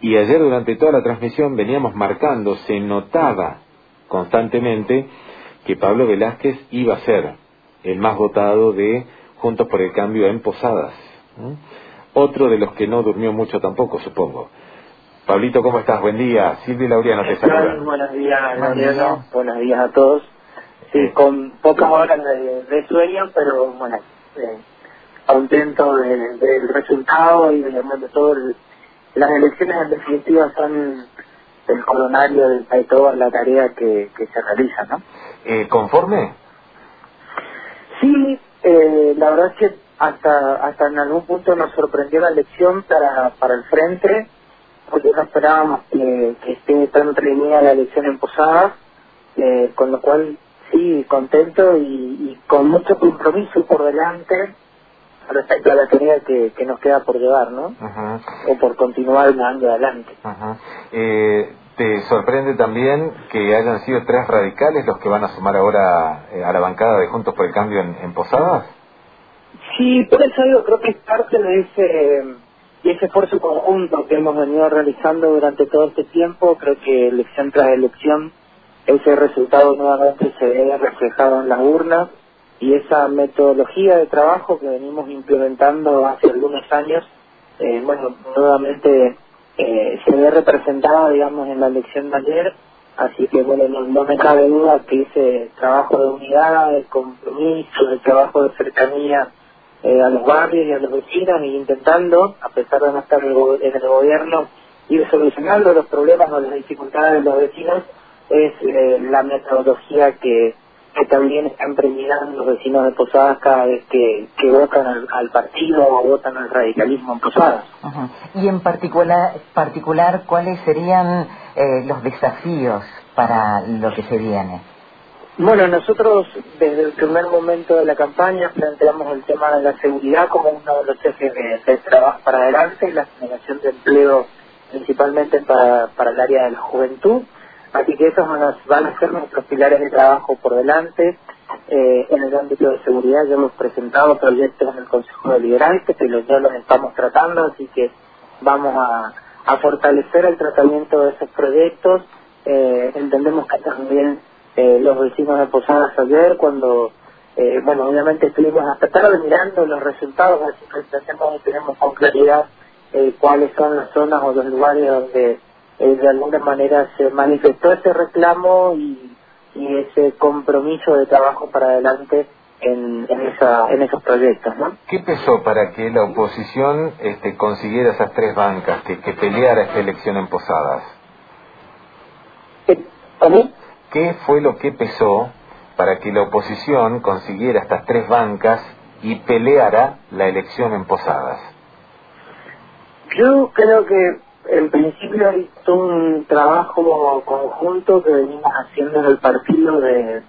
Y ayer durante toda la transmisión veníamos marcando, se notaba constantemente que Pablo Velázquez iba a ser el más votado de Juntos por el Cambio en Posadas. Otro de los que no durmió mucho tampoco, supongo. Pablito, ¿cómo estás? Buen día. Silvia y Laureano te saludan. Buenos días, Laureano. Buenos días a todos. Sí, con pocas horas de sueño, pero bueno, contento del resultado y de todo. Las elecciones en definitiva son el coronario de toda la tarea que se realiza, ¿no? ¿Conforme? Sí, la verdad es que hasta en algún punto nos sorprendió la elección para el frente, porque no esperábamos que esté tan reñida la elección en Posadas, con lo cual sí, contento y con mucho compromiso por delante respecto a la tarea que nos queda por llevar, ¿no? O por continuar llevando adelante. ¿Te sorprende también que hayan sido 3 radicales los que van a sumar ahora a la bancada de Juntos por el Cambio en Posadas? Sí, por eso yo creo que es parte de ese esfuerzo conjunto que hemos venido realizando durante todo este tiempo. Creo que elección tras elección ese resultado nuevamente se ve reflejado en las urnas, y esa metodología de trabajo que venimos implementando hace algunos años, nuevamente se ve representada, digamos, en la elección de ayer. Así que, bueno, no me cabe duda que ese trabajo de unidad, de compromiso, el trabajo de cercanía a los barrios y a los vecinos, y intentando, a pesar de no estar en el gobierno, ir solucionando los problemas o las dificultades de los vecinos, es la metodología que también están premiando los vecinos de Posadas cada vez que votan al partido o votan al radicalismo en Posadas. Y en particular, ¿cuáles serían los desafíos para lo que se viene? Bueno, nosotros desde el primer momento de la campaña planteamos el tema de la seguridad como uno de los ejes de trabajo para adelante, y la generación de empleo principalmente para el área de la juventud. Así que esos van a ser nuestros pilares de trabajo por delante. En el ámbito de seguridad ya hemos presentado proyectos en el Consejo Deliberante, que ya los estamos tratando, así que vamos a fortalecer el tratamiento de esos proyectos. Entendemos que también los vecinos de Posadas ayer, cuando, obviamente estuvimos hasta tarde mirando los resultados, así que tenemos con claridad cuáles son las zonas o los lugares donde de alguna manera se manifestó ese reclamo y ese compromiso de trabajo para adelante en esos proyectos, ¿no? ¿Qué pesó para que la oposición consiguiera esas 3 bancas, que peleara esta elección en Posadas? ¿Cómo? ¿Qué fue lo que pesó para que la oposición consiguiera estas 3 bancas y peleara la elección en Posadas? Yo creo que en principio hay todo un trabajo conjunto que venimos haciendo en el partido de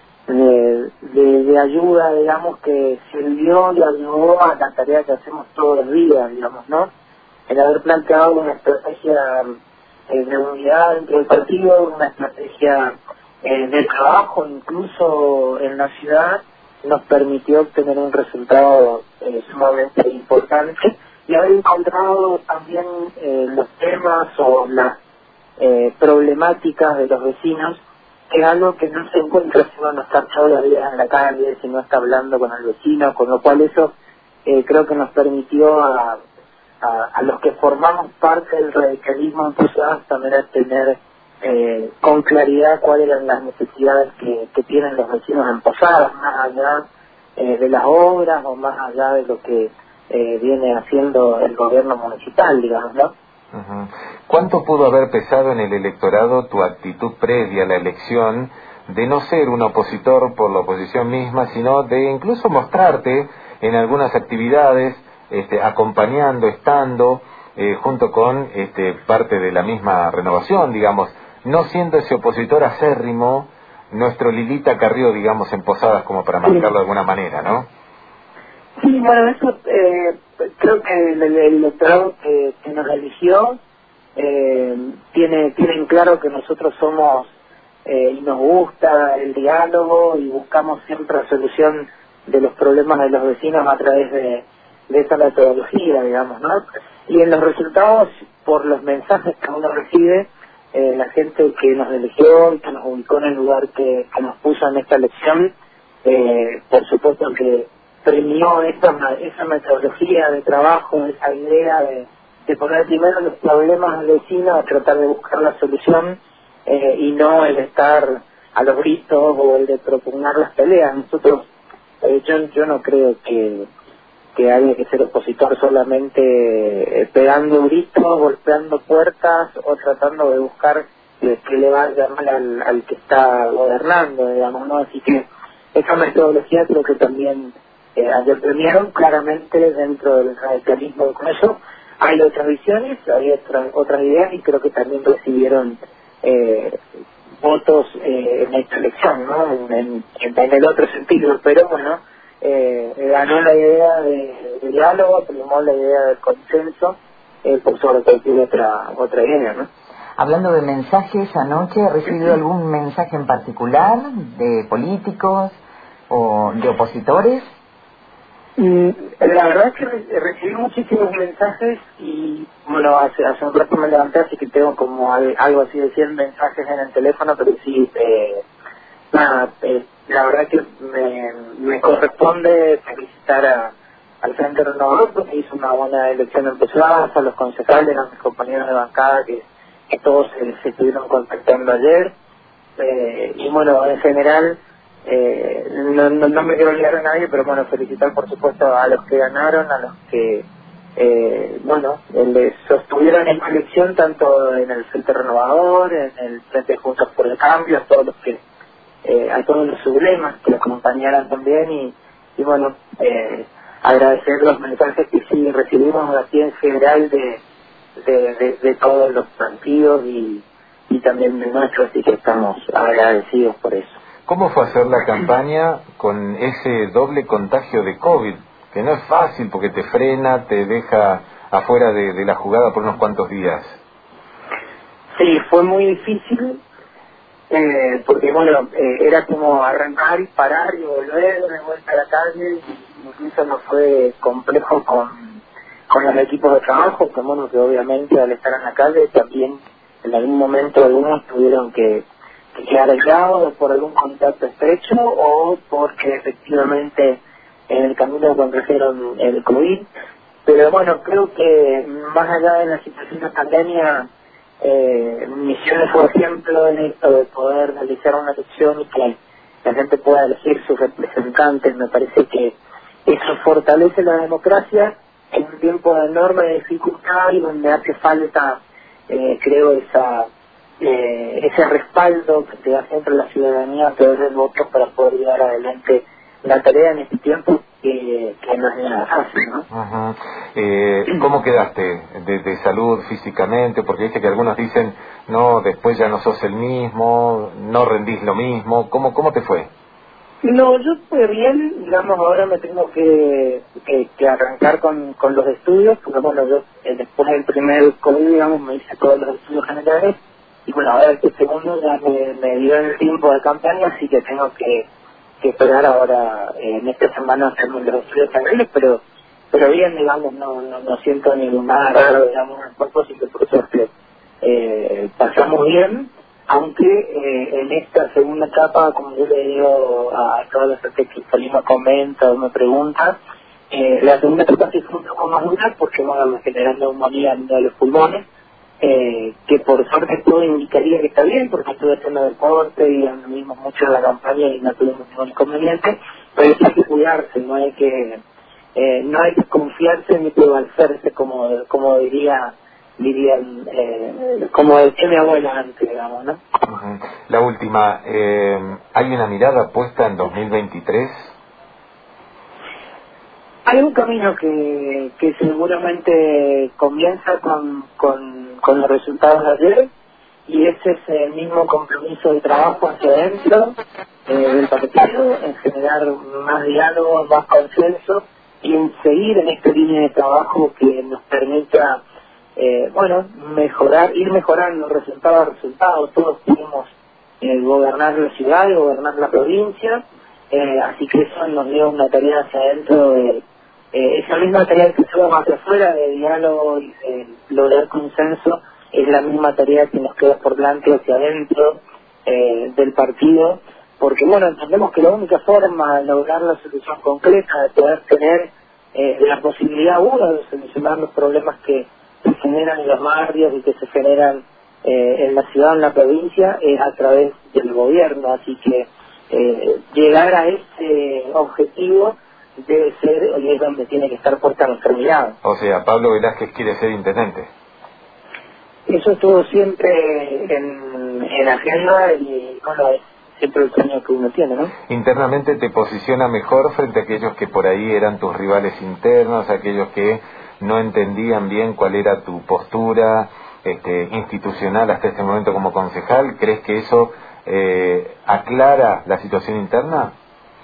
ayuda, digamos, que sirvió y ayudó a la tarea que hacemos todos los días, digamos, ¿no? El haber planteado una estrategia de unidad dentro del partido, una estrategia de trabajo incluso en la ciudad, nos permitió obtener un resultado sumamente importante, y haber encontrado también los temas o las problemáticas de los vecinos, que es algo que no se encuentra si uno no está todos los días en la calle, si no está hablando con el vecino, con lo cual eso creo que nos permitió a los que formamos parte del radicalismo en Posadas también a tener con claridad cuáles eran las necesidades que tienen los vecinos en Posadas, más allá de las obras o más allá de lo que viene haciendo el gobierno municipal, digamos, ¿no? ¿Cuánto pudo haber pesado en el electorado tu actitud previa a la elección de no ser un opositor por la oposición misma, sino de incluso mostrarte en algunas actividades, acompañando, estando junto con parte de la misma renovación, digamos, no siendo ese opositor acérrimo, nuestro Lilita Carrió, digamos, en Posadas, como para marcarlo de alguna manera, ¿no? Sí, bueno, eso creo que el electorado que nos eligió tienen claro que nosotros somos y nos gusta el diálogo y buscamos siempre la solución de los problemas de los vecinos a través de esa metodología, digamos, ¿no? Y en los resultados, por los mensajes que uno recibe, la gente que nos eligió y que nos ubicó en el lugar que nos puso en esta elección, por supuesto que premió esa metodología de trabajo, esa idea de poner primero los problemas al vecino, a tratar de buscar la solución, y no el estar a los gritos o el de propugnar las peleas. Nosotros, yo no creo que haya que ser opositor solamente pegando gritos, golpeando puertas o tratando de buscar que le vaya mal al que está gobernando, digamos, ¿no? Así que esa metodología creo que también ayer premiaron claramente dentro del radicalismo con eso. Hay otras visiones, hay otras ideas y creo que también recibieron votos en esta elección, ¿no? En el otro sentido, pero bueno, ganó la idea de diálogo, primó la idea del consenso, por sobre cualquier otra idea, ¿no? Hablando de mensajes, anoche, ¿ha recibido algún mensaje en particular de políticos o de opositores? La verdad es que recibí muchísimos mensajes y, bueno, hace un rato me levanté, así que tengo como algo así de 100 mensajes en el teléfono, pero sí, la verdad que me corresponde felicitar al Frente Renovador porque hizo una buena elección en Plaza, a los concejales, a mis compañeros de bancada que todos se estuvieron contactando ayer, y bueno, en general no me quiero olvidar a nadie, pero bueno, felicitar por supuesto a los que ganaron, a los que les sostuvieron en la elección, tanto en el Frente Renovador, en el Frente Juntos por el Cambio, a todos los sublemas que los acompañaron también, y bueno, agradecer los mensajes que sí recibimos aquí en general de todos los partidos y también de nuestros, así que estamos agradecidos por eso. ¿Cómo fue hacer la campaña con ese doble contagio de COVID? Que no es fácil porque te frena, te deja afuera de la jugada por unos cuantos días. Sí, fue muy difícil, porque bueno, era como arrancar y parar y volver de vuelta a la calle, y incluso nos fue complejo con los equipos de trabajo, que bueno, que obviamente al estar en la calle también en algún momento algunos tuvieron que quedar aislados por algún contacto estrecho o porque efectivamente en el camino contrajeron el COVID. Pero bueno, creo que más allá de la situación de pandemia, Misiones fue ejemplo en esto de poder realizar una elección y que la gente pueda elegir sus representantes. Me parece que eso fortalece la democracia en un tiempo de enorme dificultad y donde hace falta, creo, ese respaldo que te da siempre la ciudadanía a través del voto para poder llevar adelante la tarea en este tiempo que no es nada fácil, ¿no? Ajá. ¿Cómo quedaste de salud físicamente? Porque viste que algunos dicen, no, después ya no sos el mismo, no rendís lo mismo. ¿Cómo te fue? No, yo estoy bien, digamos, ahora me tengo que arrancar con los estudios, porque bueno, yo después del primer COVID, digamos, me hice todos los estudios generales, y bueno, ahora este segundo ya me dio el tiempo de campaña, así que tengo que esperar ahora en esta semana hacerme los estudios generales, pero bien, digamos, no siento nada raro, digamos, en el cuerpo, así que por suerte pasamos bien. Aunque en esta segunda etapa, como yo le digo a todos los que me comenta o me pregunta, la segunda etapa sí fue un poco más dura porque me generan neumonía en uno de los pulmones, que por suerte todo indicaría que está bien porque estuve haciendo deporte y anduvimos mucho en la campaña y no tuvimos ningún inconveniente, pero hay que cuidarse, no hay que confiarse ni prevalecerse como dirían, como decía mi abuela antes, digamos, ¿no? Uh-huh. La última, ¿hay una mirada puesta en 2023? Hay un camino que seguramente comienza con los resultados de ayer, y ese es el mismo compromiso de trabajo hacia adentro del partido, en generar más diálogo, más consenso y en seguir en esta línea de trabajo que nos permita ir mejorando resultado a resultado. Todos queremos gobernar la ciudad y gobernar la provincia, así que eso nos dio una tarea hacia adentro esa misma tarea que hacemos hacia afuera de diálogo y de lograr consenso es la misma tarea que nos queda por delante hacia adentro del partido, porque bueno, entendemos que la única forma de lograr la solución concreta, de poder tener la posibilidad de solucionar los problemas que se generan en los barrios y que se generan en la ciudad, en la provincia, es a través del gobierno. Así que llegar a ese objetivo debe ser, y es donde tiene que estar puesta nuestra mirada. O sea, Pablo Velázquez quiere ser intendente. Eso estuvo siempre en agenda y bueno, es siempre el sueño que uno tiene, ¿no? Internamente te posiciona mejor frente a aquellos que por ahí eran tus rivales internos, aquellos que no entendían bien cuál era tu postura institucional hasta este momento como concejal. ¿Crees que eso aclara la situación interna?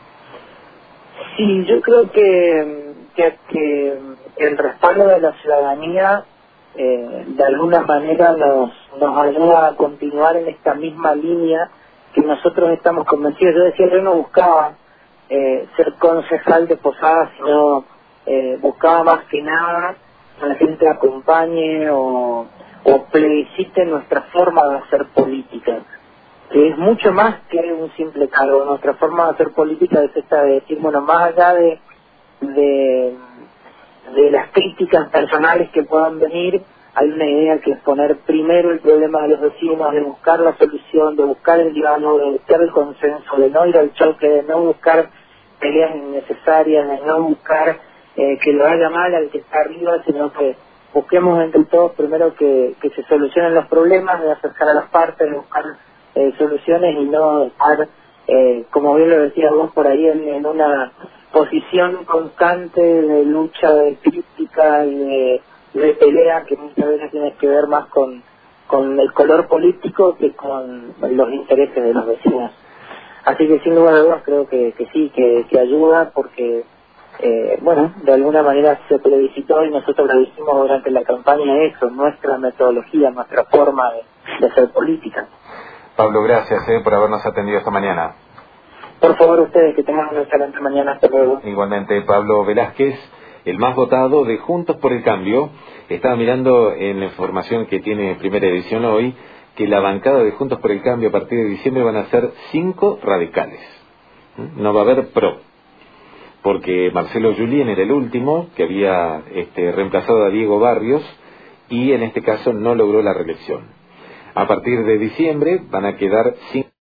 Sí, yo creo que el respaldo de la ciudadanía de alguna manera nos ayuda a continuar en esta misma línea que nosotros estamos convencidos. Yo decía, yo no buscaba ser concejal de Posadas, sino buscaba más que nada que la gente acompañe o plebiscite nuestra forma de hacer política, que es mucho más que un simple cargo. Nuestra forma de hacer política es esta de decir, bueno, más allá de las críticas personales que puedan venir, hay una idea que es poner primero el problema de los vecinos, de buscar la solución, de buscar el diálogo, de buscar el consenso, de no ir al choque, de no buscar peleas innecesarias, de no buscar que lo haga mal al que está arriba, sino que busquemos entre todos primero que se solucionen los problemas, de acercar a las partes, de buscar soluciones y no estar, como bien lo decías vos por ahí, en una posición constante de lucha, de crítica y de pelea que muchas veces tiene que ver más con el color político que con los intereses de los vecinos. Así que sin lugar a dudas creo que sí, que ayuda porque, bueno, de alguna manera se plebiscitó y nosotros lo dijimos durante la campaña eso, nuestra metodología, nuestra forma de hacer política. Pablo, gracias por habernos atendido esta mañana. Por favor, ustedes, que tengan una excelente mañana. Hasta luego. Igualmente, Pablo Velázquez, el más votado de Juntos por el Cambio. Estaba mirando en la información que tiene Primera Edición hoy, que la bancada de Juntos por el Cambio a partir de diciembre van a ser 5 radicales. No va a haber PRO, porque Marcelo Julien era el último que había reemplazado a Diego Barrios y en este caso no logró la reelección. A partir de diciembre van a quedar 5